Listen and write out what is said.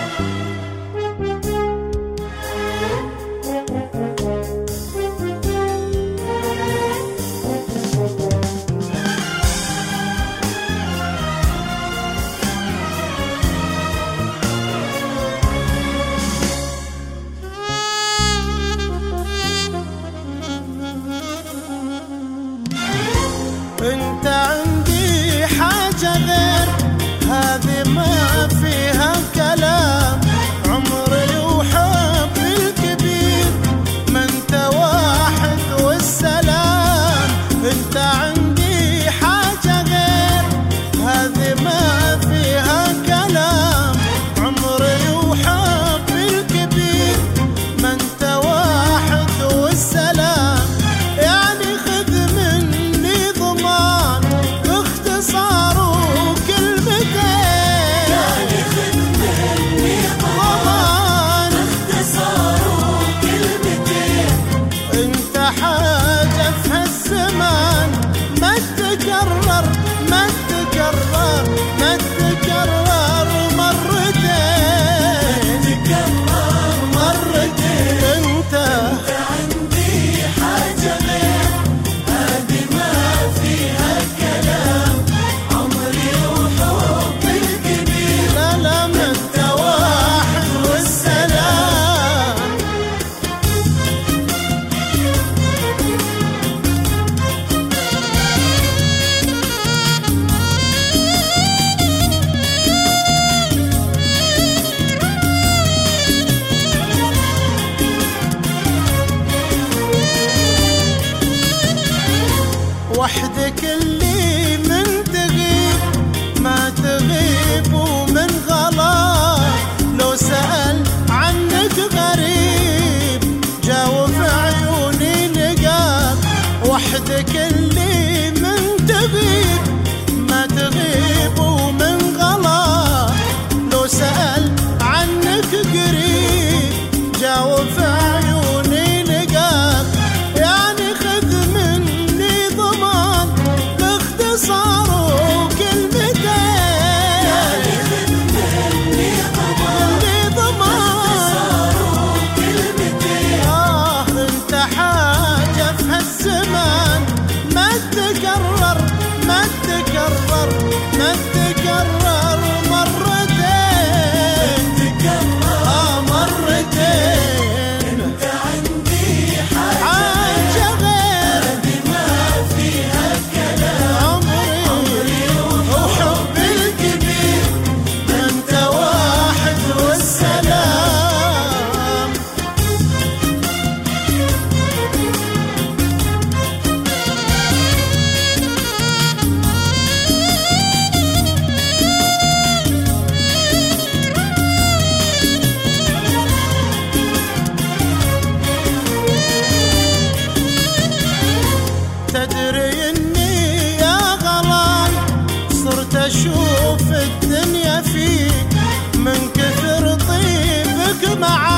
انت عندي حاجة غير هذه ما فيها كلام، عمري وحبي الكبير ما انت واحد والسلام. انت عندي حاجة غير هذه ما فيها كلام، عمري وحبي الكبير ما انت واحد والسلام. يعني خذ مني ضمان باختصار وكلمتين، يعني خذ مني ضمان باختصار وكلمتين. انت حاجة في هالزمان ما تكرر ما تكرر ما تكرر مرتين، تكرر مرتين. انت عندي حاجة غير هذه ما فيها كلام، عمري وحبي الكبير لا لا ما انت واحد والسلام. وحدك اللي من تغيب ما تغيب ومن غلط، لو سأل عنك غريب جاوب عيوني لقاك. وحدك اللي من تغيب ما تغيب ومن غلط، لو سأل عنك قريب جاوب عيوني لقاك. يعني خذ مني ضمان باختصار وكلمتين، يعني خذ مني ضمان باختصار وكلمتين. انت حاجة في هالزمان ما تكرر ما تكرر ما تكرر مرتين، تكرر مرتين. انت عندي حاجة غير هذه ما فيها كلام، عمري وحبي الكبير ما انت واحد والسلام. تدري اني يا غلاي صرت اشوف الدنيا فيك من كثر طيبك معاي.